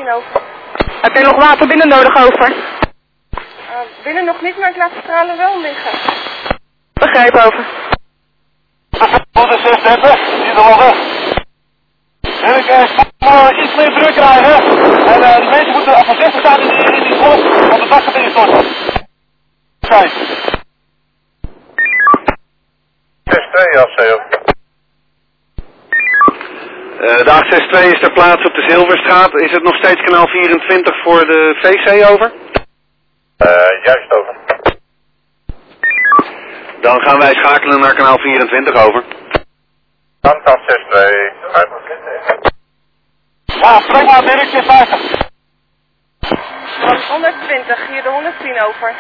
110 over. Heb je nog water binnen nodig over? Binnen nog niet, maar ik laat de stralen wel liggen. Begrijp over. 136, hier de loggen. En ik iets meer druk krijgen. En de mensen moeten voorzichtig staan in die golf, want het dak gaat instorten. Kijk. 62 afzeo. De 862 is ter plaatse op de Zilverstraat. Is het nog steeds kanaal 24 voor de VC over? Juist over. Dan gaan wij schakelen naar kanaal 24 over. Dank 862. Ja, spreek maar Dirk, 50. 120, hier de 110 over.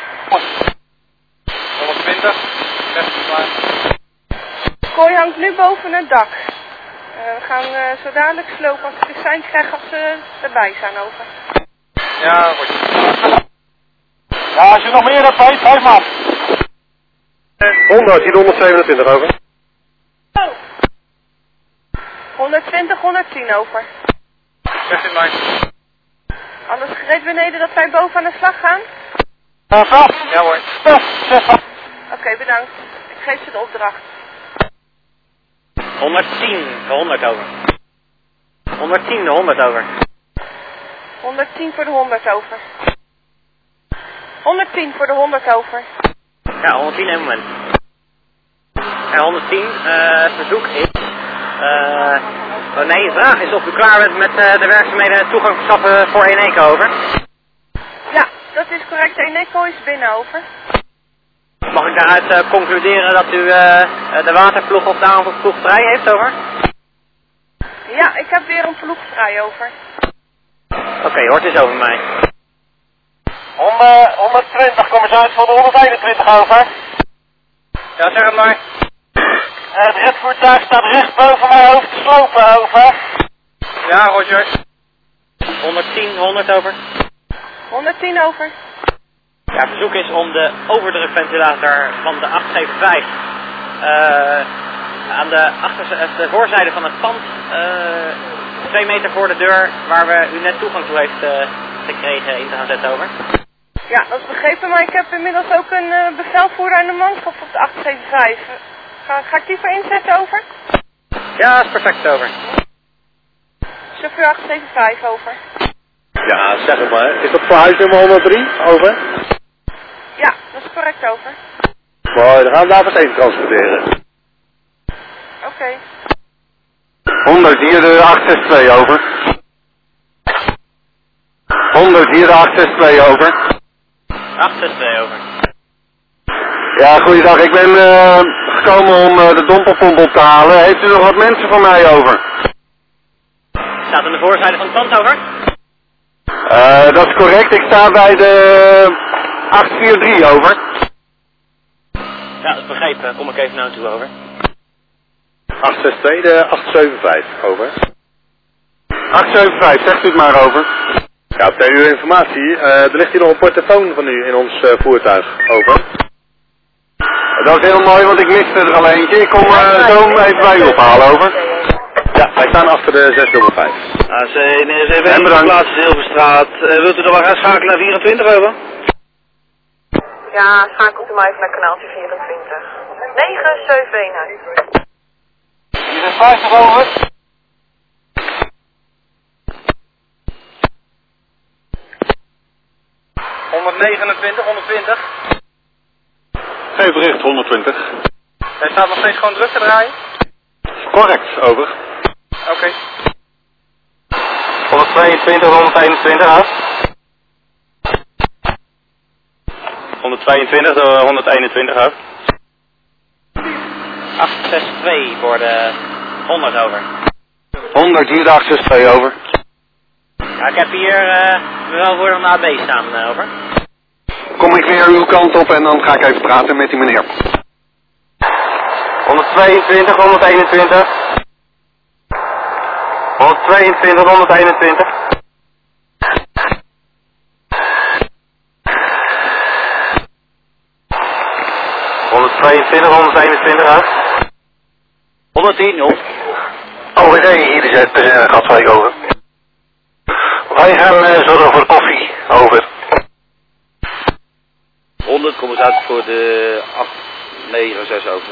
120, 60 klaar. Kooi hangt nu boven het dak. We gaan zo dadelijk slopen als ik de sein krijg als ze erbij zijn over. Ja, goed. Ja, als je nog meer hebt, weet, geef maar. 100, hier 127 over. 120, 110 over. 16 lijn. Alles gereed beneden dat wij boven aan de slag gaan? Ja hoor. Oké, bedankt. Ik geef ze de opdracht. 110, de 100 over. 110, de 100 over. 110 voor de 100 over. 110 voor de 100 over. Ja, 110 één moment. Ja, 110, het verzoek is... nee, de vraag is of u klaar bent met de werkzaamheden en toegang verschaffen voor 1 Eco over. Ja, dat is correct. 1 Eco is binnen over. Mag ik daaruit concluderen dat u de waterploeg of de aanvalploeg vrij heeft over? Ja, ik heb weer een ploeg vrij over. Oké, hoort eens over mij. 120, kom eens uit voor de 121 over. Ja, zeg het maar. Het redvoertuig staat recht boven mijn hoofd te slopen, over. Ja, Roger. 110, 100 over. 110 over. Ja, het verzoek is om de overdrukventilator van de 875 aan de voorzijde van het pand, 2 meter voor de deur, waar we u net toegang toe heeft gekregen, in te gaan zetten over. Ja, dat is begrepen, maar ik heb inmiddels ook een bevelvoerder en een manschap op de 875. Ga ik die voor inzetten over? Ja, dat is perfect over. Chauffeur 875 over. Ja, zeg het maar. Is dat voor huisnummer 103, over? Ja, dat is correct over. Mooi, dan gaan we daar meteen transporteren. Oké. 100 hier de 862 over. 100 hier de 862 over. 862 over. Ja, goeiedag. Ik ben gekomen om de dompelpomp op te halen. Heeft u nog wat mensen voor mij over? Staat aan de voorzijde van het pand over? Dat is correct. Ik sta bij de 843 over. Ja, dat is begrepen. Kom ik even naar u toe over. 862 de 875 over. 875, zegt u het maar over. Ja, op uw informatie. Er ligt hier nog een portofoon van u in ons voertuig. Over. Dat is heel mooi, want ik miste er al eentje. Ik kom zo even bij u ophalen, over. Ja, wij staan achter de 605. AC, is even in de plaats Zilverstraat. Wilt u er wel gaan schakelen naar 24 over? Ja, schakelt u maar even naar kanaaltje 24. 971. Hier is 50 over. ...129, 120. Geef bericht 120. Hij staat nog steeds gewoon druk te draaien? Correct, over. Oké. 122, 121 af. 122 door 121 af. 862 voor de 100 over. 100 hier de 862 over. Ja, ik heb hier wel voor een AB staan over. Kom ik weer uw kant op en dan ga ik even praten met die meneer. 122, 121. 122, 121. 122, 121 uit. 110, 0. Oh, nee, hier is het Gaswijk over. wij gaan zorgen voor koffie. Over. 100, kom eens uit voor de 896 over.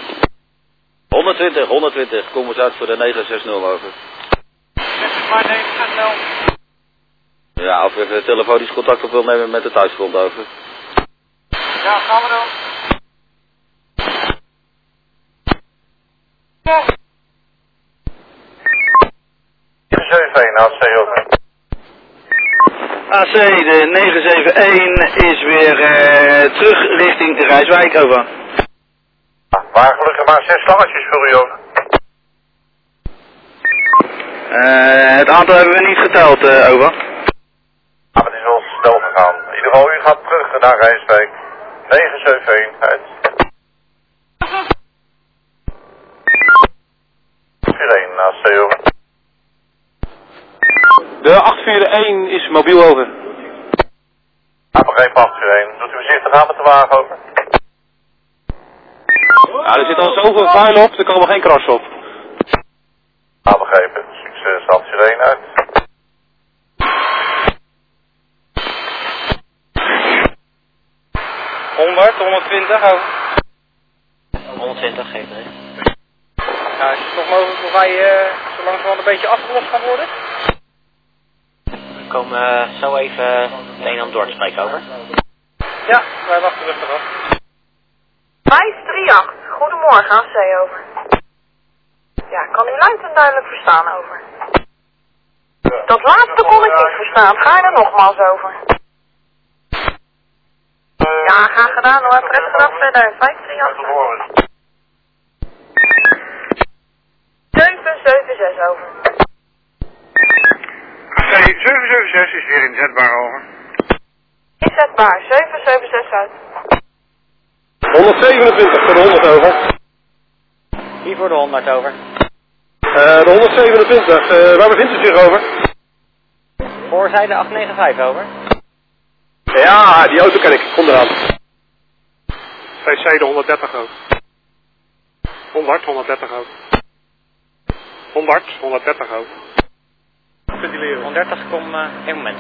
120, kom eens uit voor de 960 over. Maar 960. Ja, of even telefonisch contact op wil nemen met de thuisgrond over. Ja, gaan we doen. Ja. 71, AC over. AC, de 971 is weer terug richting de Rijswijk over. Waar gelukkig maar 6 slangetjes voor u over. Het aantal hebben we niet geteld, over. Ja, maar het is wel snel gegaan. In ieder geval, u gaat terug naar Rijswijk. 971 uit. 41 AC over. De 841 is mobiel over. Ja, begreep 841. Doet u voorzichtig aan met de wagen over. Ja, er zit al zoveel vuil op, er komen geen kras op. Ja, begrepen. Succes, 841 uit. $100, 120 over. 120 geeft er. Ja, is het nog mogelijk dat wij zo langzamerhand een beetje afgelost gaan worden? We komen zo even meteen om door te spreken over. Ja, wij wachten rustig af. 538, goedemorgen, AC over. Ja, ik kan u luid en duidelijk verstaan over. Dat laatste kon ik niet verstaan, ga je er nogmaals over. Ja, graag gedaan hoor, prettige dag verder, 538. 776 over. AC 776 is weer inzetbaar over. Inzetbaar, 776 uit. 127 voor de 100 over. Hier voor de 100 over. De 127, waar bevindt u zich over? Voorzijde 895 over. Ja, die auto ken ik, onderaan. VC de 130 over. 130 over. 130 over. 130, kom, één moment.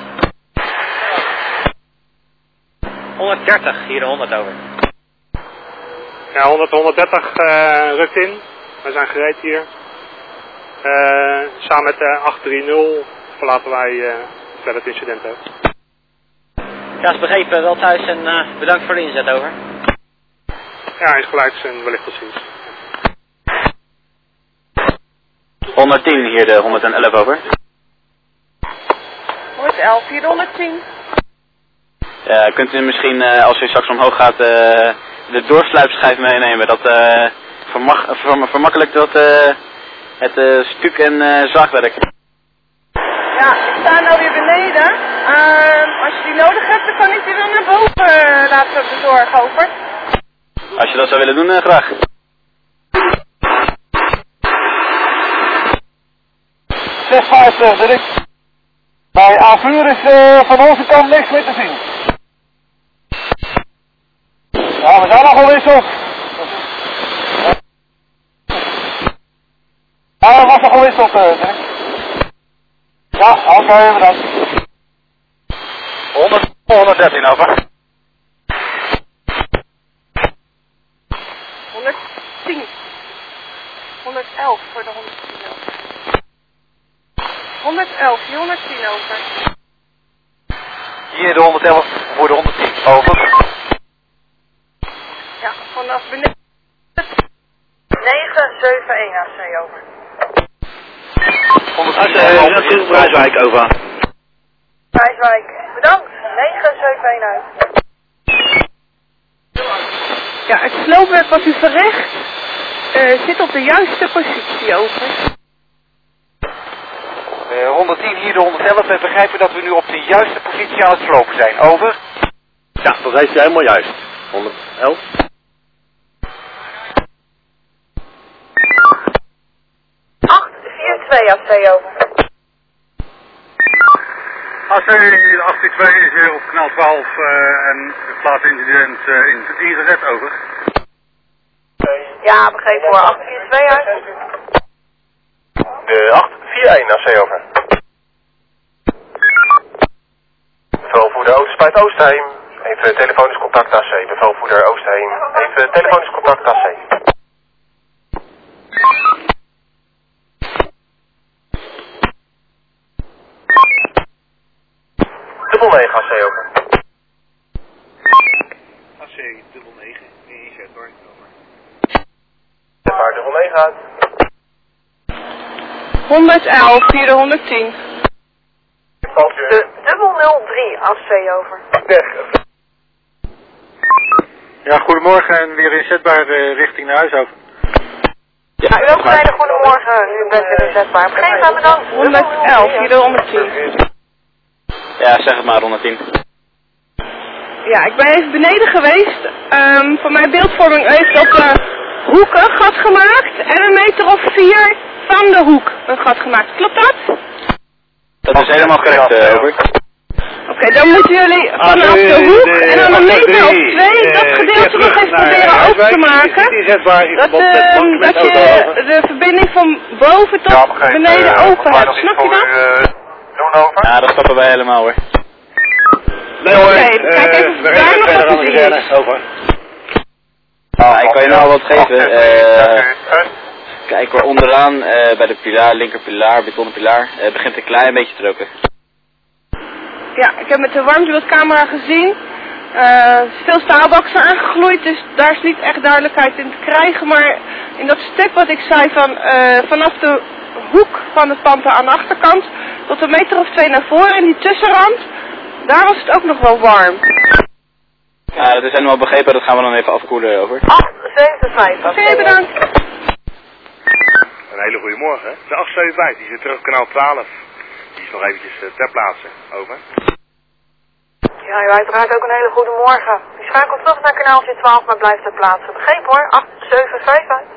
130, hier de 100 over. Ja, 130 rukt in. We zijn gereed hier. Samen met de 830 verlaten wij verder het incident ook. Ja, is begrepen, wel thuis en bedankt voor de inzet over. Ja, is gelijks en wellicht tot ziens. 110, hier de 111 over. 111, hier de 110. Kunt u misschien, als u straks omhoog gaat, de doorsluipschijf meenemen? Dat vermakkelijkt het stuk en zaagwerk. Ja, ik sta nou weer beneden. Als je die nodig hebt, dan kan ik die dan naar boven laten bezorgen, over. Als je dat zou willen doen, graag. Dirk. Bij A4 is van onze kant niks meer te zien. Ja, we zijn al gewisseld. Ja, we was al gewisseld, Dirk. Ja, oké, bedankt. 113 over. 110. 111 voor de 110 over. 111, die 110 over. Hier de 111 voor de 110 over. Ja, vanaf beneden. 971 AC over. AC, Rijswijk over. Rijswijk, bedankt. 971 uit. Ja, het sloopwerk wat u verricht zit op de juiste positie, over. 110 hier de 111 en begrijpen dat we nu op de juiste positie aan het slopen zijn. Over. Ja, dat is helemaal juist. 111. AC over. AC 842 is weer op kanaal 12 en het plaasincident ingezet, over. Ja, begrepen hoor. 842 uit. De 841 AC over. bevelvoerder Oosterspuit Oostheem. Even telefonisch contact AC. Bevelvoerder Oostheem. Even telefonisch contact AC. Dubbel 9 AC over. AC dubbel 9, inzet hoor. Over. Zetbaar dubbel 9 uit. 111, hier de 110. De dubbel 03 AC over. Ja, goedemorgen en weer inzetbaar richting naar huis over. Ja, u ook een hele goedemorgen. U bent weer inzetbaar. Geen gaan we dan? 111, hier de 110. Ja, zeg het maar, 110. Ja, ik ben even beneden geweest. Voor mijn beeldvorming heeft op de hoek een gat gemaakt en 1 meter of 4 van de hoek een gat gemaakt. Klopt dat? Dat is helemaal correct, over. Oké, dan moeten jullie vanaf de hoek en dan 1 meter of 2 dat gedeelte nog even proberen open te maken. Dat je de verbinding van boven tot beneden open hebt. Snap je dat? Ja, dat snappen wij helemaal hoor. Nee hoor, kijk even daar nog wat te zien is. Over. Ja, ik kan je nou wat geven. Kijk hoor, onderaan bij de pilaar, linker pilaar, betonnen pilaar, begint een klein beetje te roken. Ja, ik heb met de warmtebeeldcamera gezien. Veel staalbaksen aangegloeid, dus daar is niet echt duidelijkheid in te krijgen. Maar in dat stuk wat ik zei van vanaf de hoek van het pand aan de achterkant tot 1 meter of 2 naar voren in die tussenrand, daar was het ook nog wel warm. Ja, dat is helemaal begrepen, dat gaan we dan even afkoelen over. 875. Oké, bedankt. Een hele goede morgen. De 875, die zit terug op kanaal 12. Die is nog eventjes ter plaatse. Over. Ja, u uiteraard ook een hele goede morgen. U schakelt terug naar kanaaltje 12, maar blijft ter plaatse. Begrepen hoor, 875 uit.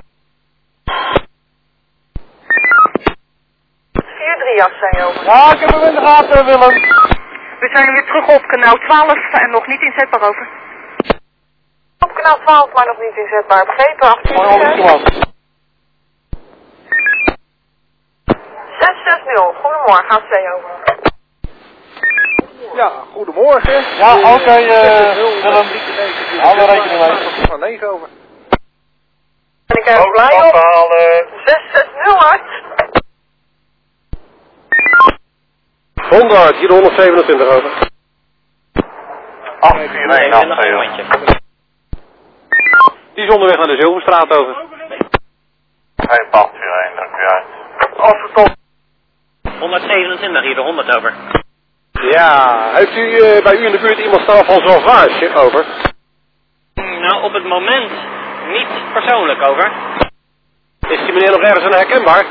43 AC over. Ja, ik heb hem in de gaten, Willem. We zijn weer terug op kanaal 12 en nog niet inzetbaar over. Op kanaal 12, maar nog niet inzetbaar. Begrepen, 875. 660, goedemorgen, AC over. Ja, goedemorgen. Ja, oké, Willem. Hou er rekening mee. Van 9 over. Ben ik erg blij op. 660 uit. 100, hier de 127 over. 841 AC. Die is onderweg naar de Zilverstraat over. Geen pad, 41, dank u uit. Afgetopt. 127, hier de 100 over. Ja, heeft u bij u in de buurt iemand staan van Sauvage over? Nou, op het moment niet persoonlijk over. Is die meneer nog ergens aan herkenbaar?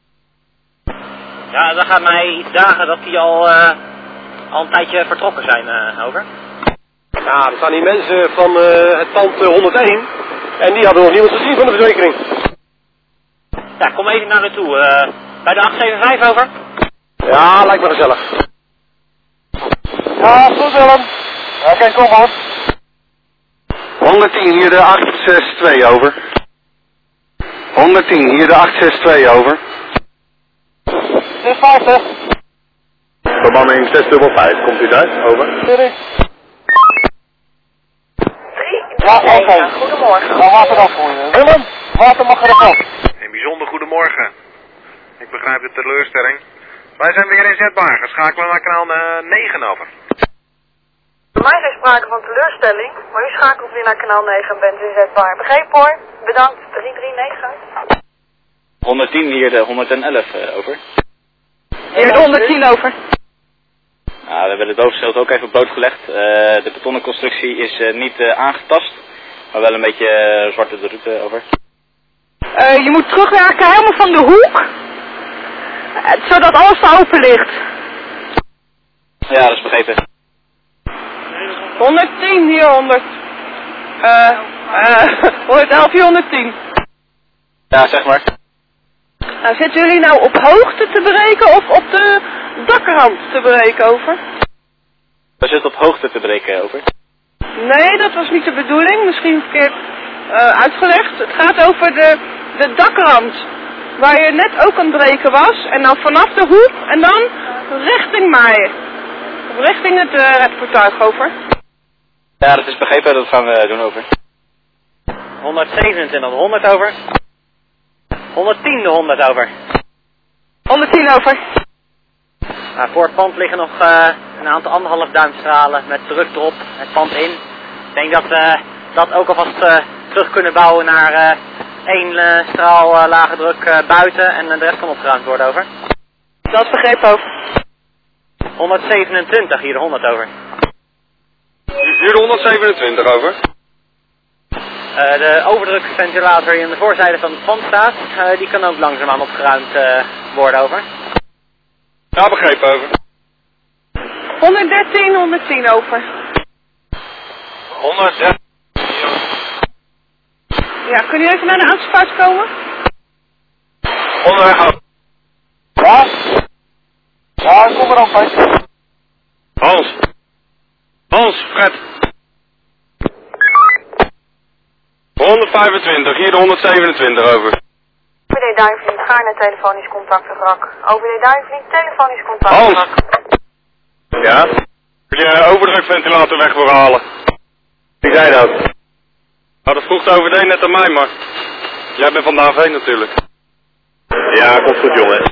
Ja, dat gaat mij iets dagen dat die al een tijdje vertrokken zijn, over. Ja, er staan die mensen van het pand 101 en die hadden nog niemand gezien van de verzekering. Ja, kom even naar me toe. Bij de 875 over. Ja, lijkt me gezellig. Ja, goed Willem. Oké, kom maar. 110, hier de 862 over. 110, hier de 862 over. 650. Bemanning 655, komt u daar? Over. 3, Ja, oké. goedemorgen. Dan water af voor je. Willem, water mag er af. Een bijzonder goedemorgen. Ik begrijp de teleurstelling. Wij zijn weer inzetbaar. Geschakelen naar kanaal 9 over. Bij mij is er sprake van teleurstelling, maar u schakelt weer naar kanaal 9 en bent inzetbaar. Begrepen hoor. Bedankt. 339 uit. 110, hier de 111 over. Hier de 110 over. Nou, we hebben het bovenschild ook even blootgelegd. De betonnen constructie is niet aangetast, maar wel een beetje zwarte de route over. Je moet terugraken helemaal van de hoek, zodat alles open ligt. Ja, dat is begrepen. 110, hier 100. 111, hier 110. Ja, zeg maar. Nou, zitten jullie nou op hoogte te breken of op de dakrand te breken over? We zitten op hoogte te breken over. Nee, dat was niet de bedoeling. Misschien verkeerd uitgelegd. Het gaat over de dakrand. Waar je net ook aan het breken was. En dan vanaf de hoek en dan richting mij. Richting het redvoertuig, over. Ja, dat is begrepen, dat gaan we doen, over. 127, 100 over. 110 de 100 over. 110 over. Nou, voor het pand liggen nog een aantal 1,5 duimstralen met druk erop, het pand in. Ik denk dat we dat ook alvast terug kunnen bouwen naar 1 straal lage druk buiten en de rest kan opgeruimd worden, over. Dat is begrepen, over. 127, hier de 100 over. Hier de 127 over. De overdrukventilator die aan de voorzijde van het pand staat, die kan ook langzaamaan opgeruimd worden, over. Ja, begrepen, over. 113, 110 over. 130. Ja, kun je even naar de aansluit komen? Onderweg over. Ja? Ja, ik kom er al, Fred. Hans, Fred. 125, hier de 127 over. OVD Duivenvliet, gaarne telefonisch contact wrak. OVD Duivenvliet, telefonisch contact Hans. wrak. Ja? Kun je overdrukventilator weg voor halen? Wie zei dat? Nou, dat vroeg de OVD net aan mij, maar... Jij bent van de AV natuurlijk. Ja, komt goed, jongen.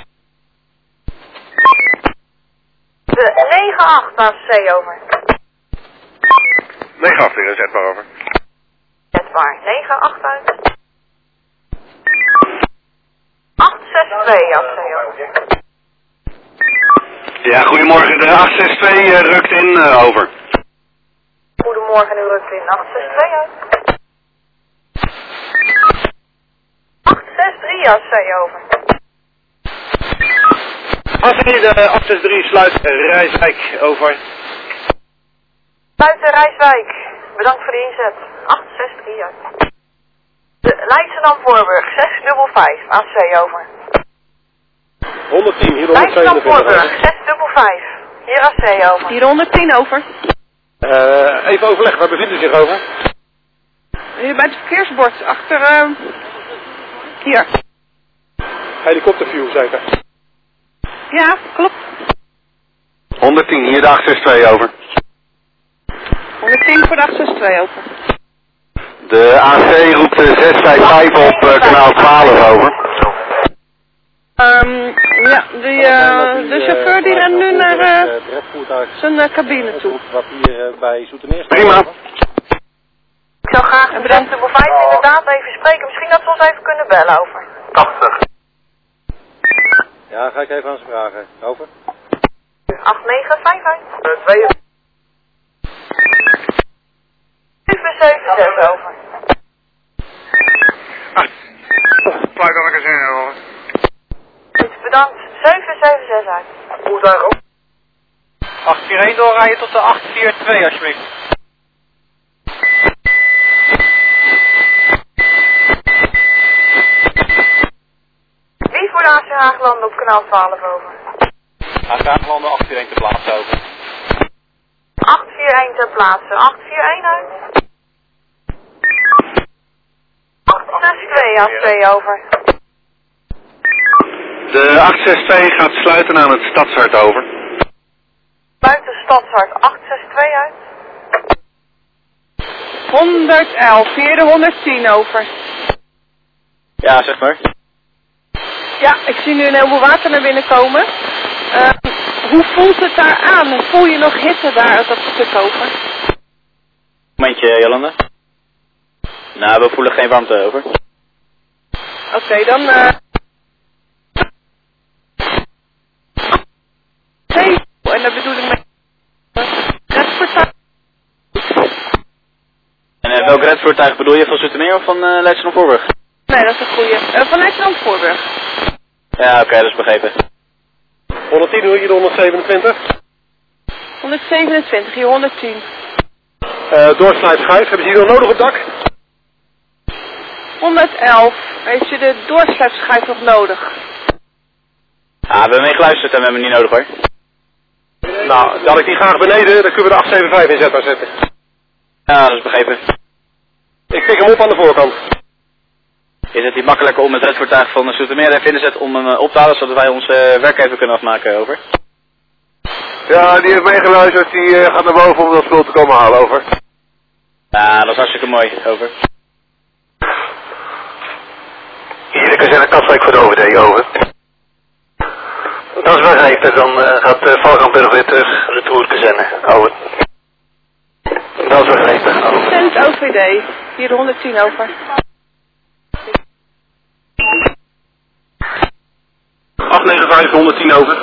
De 98 AC over. 9-8 weer, zetbaar over. Zetbaar, 9-8 uit. 862 AC over. Ja, goedemorgen. De 862 rukt in, over. Goedemorgen, u rukt in 862 uit. 863 AC over. Als de 863 sluit Rijswijk, over. Buiten Rijswijk, bedankt voor de inzet. 863 uit. De Leidschendam Voorburg, 655 AC over. 110, hier de Leidschendam 127 Voorburg, over. 655. Hier AC over. Hier 110 over. Even overleggen, waar bevindt u zich over? Hier bij het verkeersbord, achter, hier. Helikopterview, zeker. Ja, klopt. 110, hier de 862 over. 110 voor de 862 over. De AC roept 655 op kanaal 12 over. Ja, de chauffeur die rent nu naar zijn cabine toe. Prima. Ik zou graag de Dubbel 5 inderdaad even spreken. Misschien dat we ons even kunnen bellen over. 80. Ja, ga ik even aan ze vragen. Over. 895 uit. 776 over. Pluik dat ik er zin in, hoor. Goed, bedankt. 776 uit. Voertuig op. 841 doorrijden tot de 842 alsjeblieft. Wie voor de AC Haaglanden op kanaal 12 over? Haaglanden 841 te plaatsen, over. 841 ter plaatse. 841 uit. 862 AC over. De 862 gaat sluiten aan het Stadshart over. Buiten Stadshart 862 uit. 111, hier de 110 over. Ja, zeg maar. Ja, ik zie nu een heleboel water naar binnen komen. Hoe voelt het daar aan? Voel je nog hitte daar uit dat stuk over? Momentje, Jolande. Nou, we voelen geen warmte, over. Oké, dan... En dat bedoel ik met... redvoertuig. En welk redvoertuig bedoel je, van Zoetermeer of van Leidschendam Voorburg? Nee, dat is een goeie. Van Leidschendam Voorburg. Ja, oké, dat is begrepen. 110, hoe je de 127? 127, hier 110. Doorsluitschijf, hebben ze die nog nodig op dak? 111. Heeft je de doorsluitschijf nog nodig? Ah, we hebben mee geluisterd en we hebben hem niet nodig, hoor. Nou, dan had ik die graag beneden, dan kunnen we de 875 in zetbaar zetten. Ja, dat is begrepen. Ik pik hem op aan de voorkant. Is het niet makkelijker om het redvoertuig van Zoetermeer even in te zetten om hem op te halen, zodat wij ons werk even kunnen afmaken, over? Ja, die heeft meegeluisterd. Die gaat naar boven om dat spul te komen halen, over. Ja, dat is hartstikke mooi, over. Hier, ik zijn een Katwijk voor de OVD, over. Dat is begrepen, dan gaat Valkenburg weer terug, retourkazerne, over. Dat is begrepen, over. Cent OVD, hier 110 over. 895, 110 over.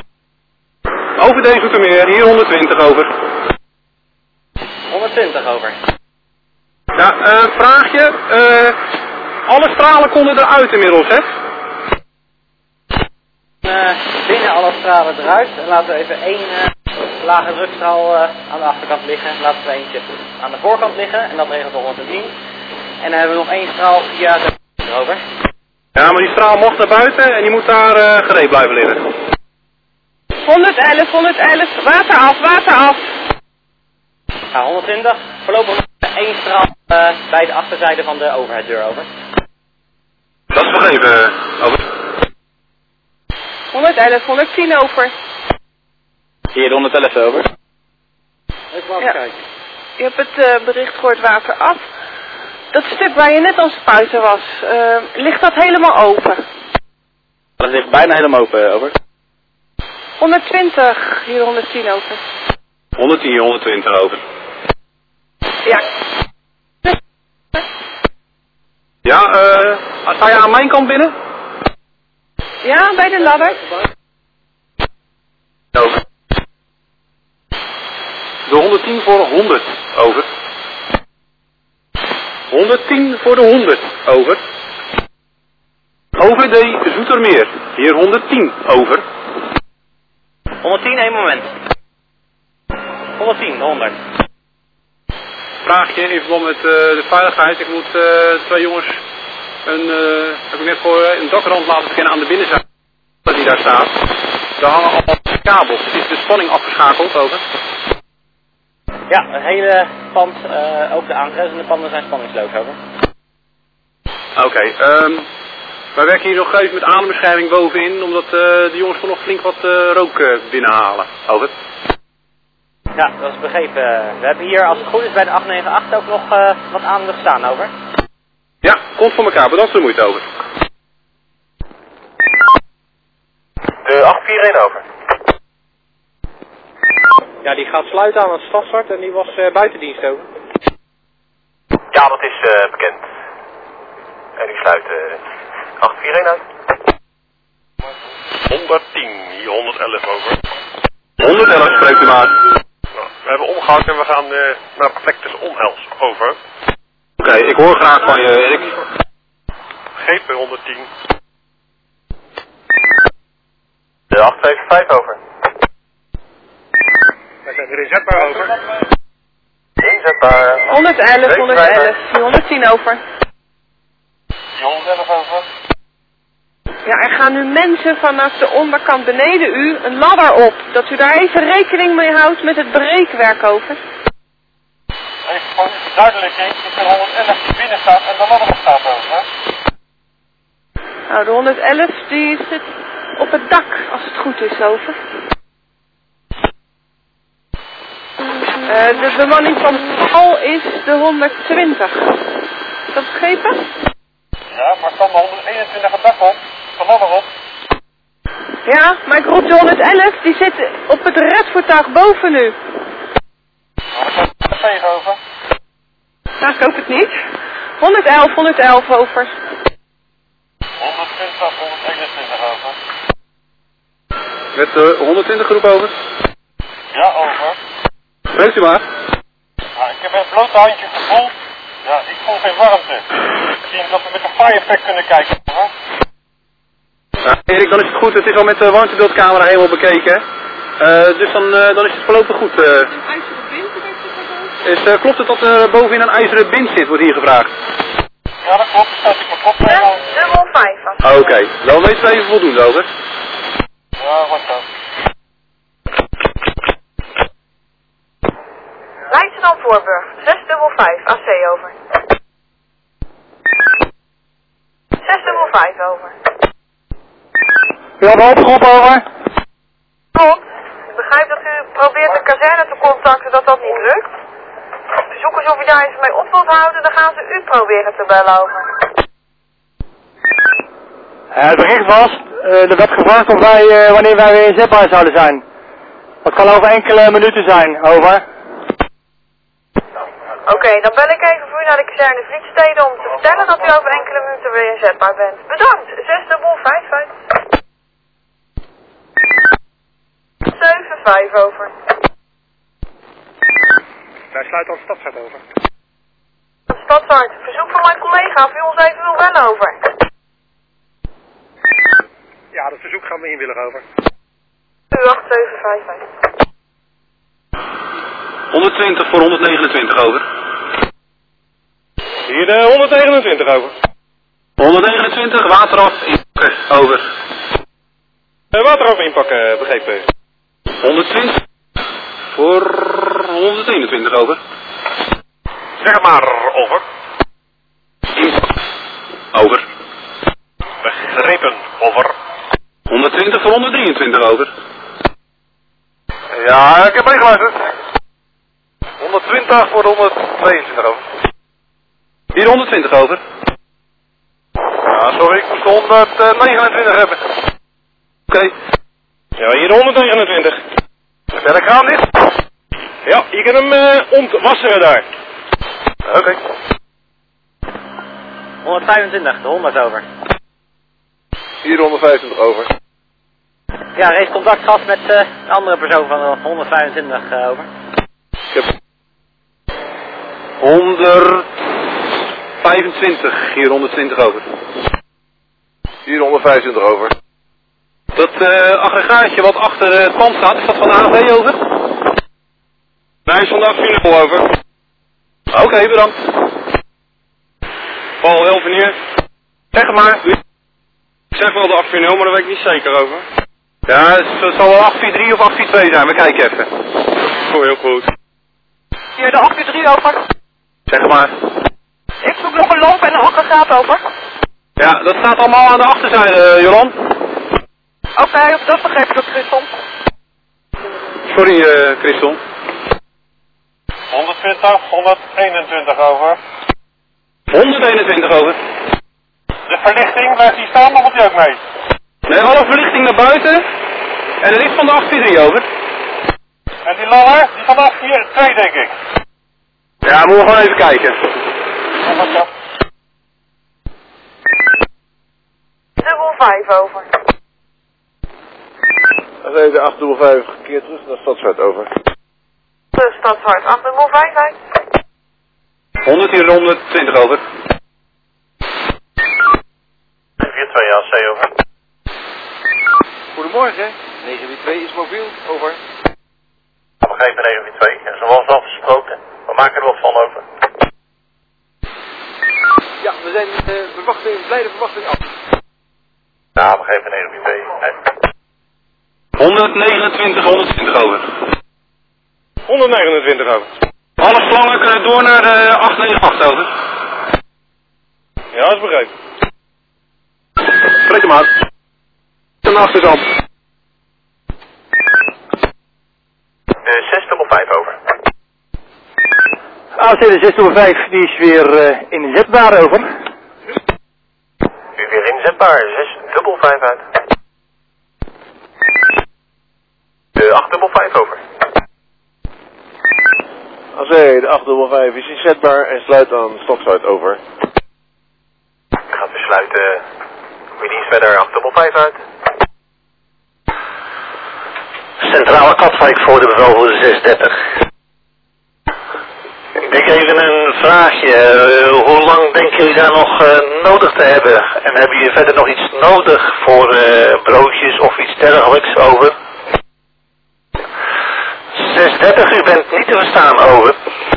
OVD Zoetermeer, hier 120 over. 120 over. Ja, vraagje. Alle stralen konden eruit inmiddels, hè? Binnen alle stralen eruit. En laten we even één lage drukstraal aan de achterkant liggen. Laten we eentje aan de voorkant liggen. En dat regelt de 110. En dan hebben we nog één straal via de erover. Ja, maar die straal mocht naar buiten en die moet daar gereed blijven liggen. 111, 111, water af, water af. Ja, 120. Voorlopig nog één straal bij de achterzijde van de overheaddeur over. Dat is begrepen, over. 111, 110 over. Hier 111 over. Even wel Ja. kijken. Je hebt het bericht gehoord, water af. Dat stuk waar je net aan het spuiten was, ligt dat helemaal open? Dat ligt bijna helemaal open, over. 120, hier 110 over. 110, 120 over. Ja. Ja, sta je aan mijn kant binnen? Ja, bij de ladder. Over. De 110 voor 100, over. 110 voor de 100, over. OVD Zoetermeer, hier 110, over. 110, één moment. 110, 100. Vraagje in verband met de veiligheid. Ik moet twee jongens heb ik net voor een dakrand laten verkennen aan de binnenzijde die daar staat. Daar hangen allemaal kabels. Is de spanning afgeschakeld, over? Ja, het hele pand, ook de aangrenzende panden zijn spanningsloos over. Oké, wij werken hier nog even met adembescherming bovenin, omdat de jongens nog flink wat rook binnenhalen. Over. Ja, dat is begrepen. We hebben hier, als het goed is, bij de 898 ook nog wat aandacht staan over. Ja, komt voor elkaar. Bedankt voor de moeite, over. De 841 over. Ja, die gaat sluiten aan het stadstart en die was buitendienst over. Ja, dat is bekend. En die sluit 841 uit. 110, hier 111 over. 111 spreekt u maar. Nou, we hebben omgehakt en we gaan naar Perfectus Onhels, over. Oké, ik hoor graag van je, Erik. GP 110. De 875 over. Wij zijn weer inzetbaar over. Inzetbaar. 111, 111, hier 110 over. 111 over. Ja, er gaan nu mensen vanaf de onderkant beneden u een ladder op. Dat u daar even rekening mee houdt met het breekwerk over. Even gewoon duidelijkheid, dat er 111 die binnen staat en de ladder staat over, hè? Nou, de 111 die zit op het dak, als het goed is, over. De bemanning van Paul is de 120. Is dat begrepen? Ja, maar kan de 121 het dak op, de ladder op. Ja, maar ik roep de 111, die zit op het redvoertuig boven u. Nou, dat is even over. Nou, ik hoop het niet. 111, 111 over. 120, 121 over. Met de 120 groep over. Ja, over. Spreekt u maar. Nou, ik heb het blote handje gevoeld. Ja, ik voel geen warmte. Ik zie dat we met een fire pack kunnen kijken, hoor. Ja, Erik, dan is het goed. Het is al met de warmtebeeldcamera helemaal bekeken. Dus dan is het voorlopig goed. Een ijzeren bind, dat je Klopt het dat er bovenin een ijzeren bind zit, wordt hier gevraagd? Ja, dat klopt. Dat ik mijn kop mee. Ja, dubbel 5. Oké, dan weten we even voldoende over. Ja, wat dan? Leidschendam Voorburg, 655, AC over. 655 over. Ja, de groep over. Klopt. Ik begrijp dat u probeert de kazerne te contacten dat dat niet lukt. Verzoek eens of u daar eens mee op wilt houden, dan gaan ze u proberen te bellen over. Het bericht was, er werd gevraagd of wij, wanneer wij weer inzetbaar zouden zijn. Dat kan over enkele minuten zijn, over. Oké, dan bel ik even voor u naar de kazerne Vlietstede om te vertellen dat u over enkele minuten weer inzetbaar bent. Bedankt, 655. 75 over. Wij sluiten al stadshart over. Stadshart, verzoek van mijn collega of u ons even wil bellen over. Ja, dat verzoek gaan we inwilligen over. U 8755. 120 voor 129 over. Hier 129 over. 129, water af, inpakken, over. Water over inpakken, begrepen. 120 voor 121 over. Zeg maar, over. Over. Begrepen, over. 120 voor 123 over. Ja, ik heb meegeluisterd. 120 voor 122 over. Hier 120 over. Ja, sorry, ik moest 129 hebben. Oké. Ja, hier 129. Ben ik aan dit? Ja, je kan hem ontwasseren daar. Oké. 125, de 100 over. Hier 125 over. Ja, er is contact gehad met de andere persoon van de 125 over. Ik heb 125, hier 120 over. Hier 125 over. Dat aggregaatje wat achter het pand staat, is dat van de AV over? Nee, is van de afvuur over. Oké, bedankt. Paul Helvenier. Zeg het maar. Ik zeg wel de 840, maar daar weet ik niet zeker over. Ja, het zal wel 843 of 842 zijn, we kijken even. Oh, heel goed. Hier de 843 over. Zeg het maar. Ik zoek nog een lamp en een aggregaat over. Ja, dat staat allemaal aan de achterzijde, Jolan. Oké, dat begreep ik ook, Christel. Sorry, Christel. 120, 121 over. 121 over. De verlichting, blijft die staan of moet die ook mee? Nee, alle verlichting naar buiten. En er is van de 843 over. En die langer, die van 842 denk ik. Ja, moeten we gewoon even kijken. Dubbel 5 over. Dan zijn de 855 keer terug naar Stadshart over. De Stadshart, 8 dubbel 5 uit. 100 hier 120 over. 42 AC over. Goedemorgen, 942 is mobiel, over. Begrepen 942, en zoals afgesproken, we maken er wat van over. Ja, we zijn blijde verwachting af. Ja, begrepen 942. 129, 120 over. 129 over. Alle slangen kunnen door naar de 898 over. Ja, dat is begrepen. Spreek hem uit. Ten achterkant. 655 over. AC de 605, die is weer inzetbaar over. U weer inzetbaar, 655 uit. 855 over. AC de 855 is inzetbaar en sluit aan Stadshart over. Gaat besluiten. Goeie dienst verder, 855 uit. Centrale Katwijk voor de bevel voor de 630. Ik denk even een vraagje. Hoe lang denken jullie daar nog nodig te hebben? En hebben jullie verder nog iets nodig voor broodjes of iets dergelijks over? 630, u bent niet te verstaan over.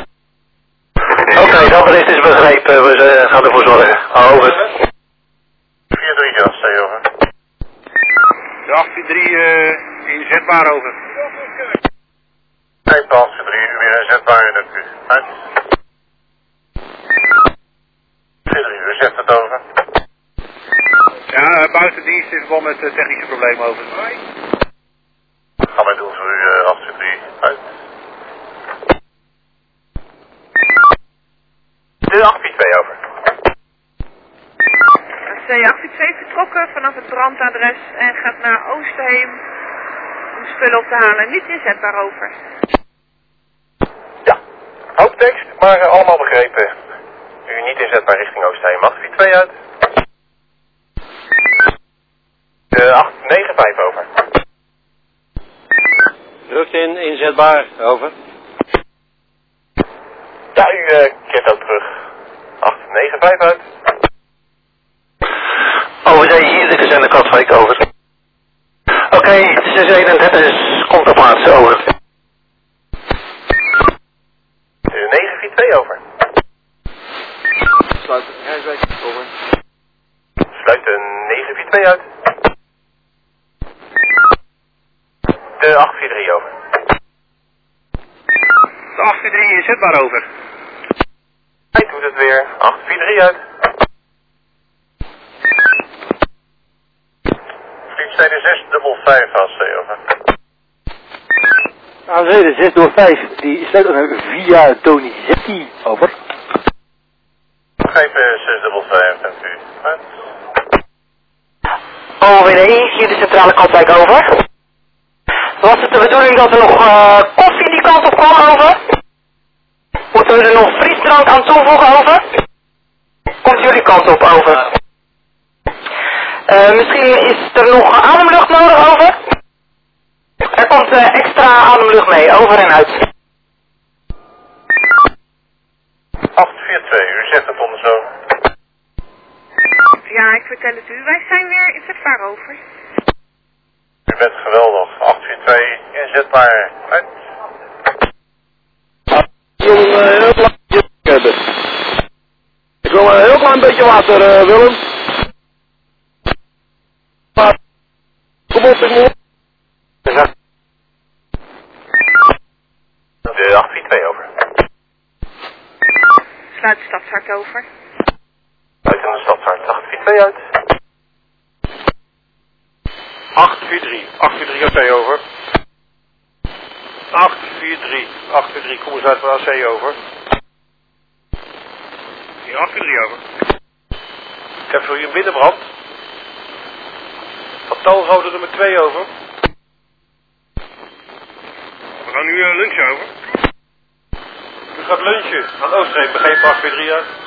Oké, dat bericht is begrepen. We gaan ervoor zorgen. Over. 4-3, ja, stay over. De 843 inzetbaar over. Kijk, pas 3 uur weer inzetbaar in het u. Uit. 4-3 uur, zegt het over. Ja, buitendienst in verband met technische problemen over. Gaan wij doen voor u 8-3 uit. vertrokken vanaf het brandadres en gaat naar Oosterheem om spullen op te halen. Niet inzetbaar, over. Ja, hoofdtekst, maar allemaal begrepen. U niet inzetbaar richting Oosterheem. 842 uit. 895 over. Drukt in, inzetbaar, over. Ja, u keert ook terug. 895 uit. OVD hier, dit is aan de Katwijk, over. Oké, het is 31, komt op plaats, over. 942 over. Sluit Rijswijk, over. Sluit de 942 uit. De 843 over. De 843 inzetbaar, over. Hij doet het weer. 843 uit. Vliegzijde 655 AC, over. AZ 6 door 5, die sluit dan via Donizetti, over. Begrepen 655, bent u uit. OVD, hier de centrale Katwijk, over. Was het de bedoeling dat er nog koffie die kant op kwam, over? Moeten we er nog frisdrank aan toevoegen, over? Komt jullie kant op, over? Misschien is er nog ademlucht nodig, over? Er komt extra ademlucht mee, over en uit. 842, u zegt het onderzoek. Ja, ik vertel het u. Wij zijn weer inzetbaar, over. U bent geweldig. 842, inzetbaar uit. Ik wil een heel klein beetje hebben. Ik wil een heel klein beetje water, Willem. Kom op, ik moet. De 842 over. Sluit de stadshart, over. Buiten de stadshart 842 uit. 843, 843 AC, over. 843, 843, kom eens uit van AC, over. Ja, 843 over. Ik heb voor u een binnenbrand. Fantoomrode nummer 2, over. We gaan nu lunchen, over. U gaat lunchen aan Oosterheem, begrepen 843 uit.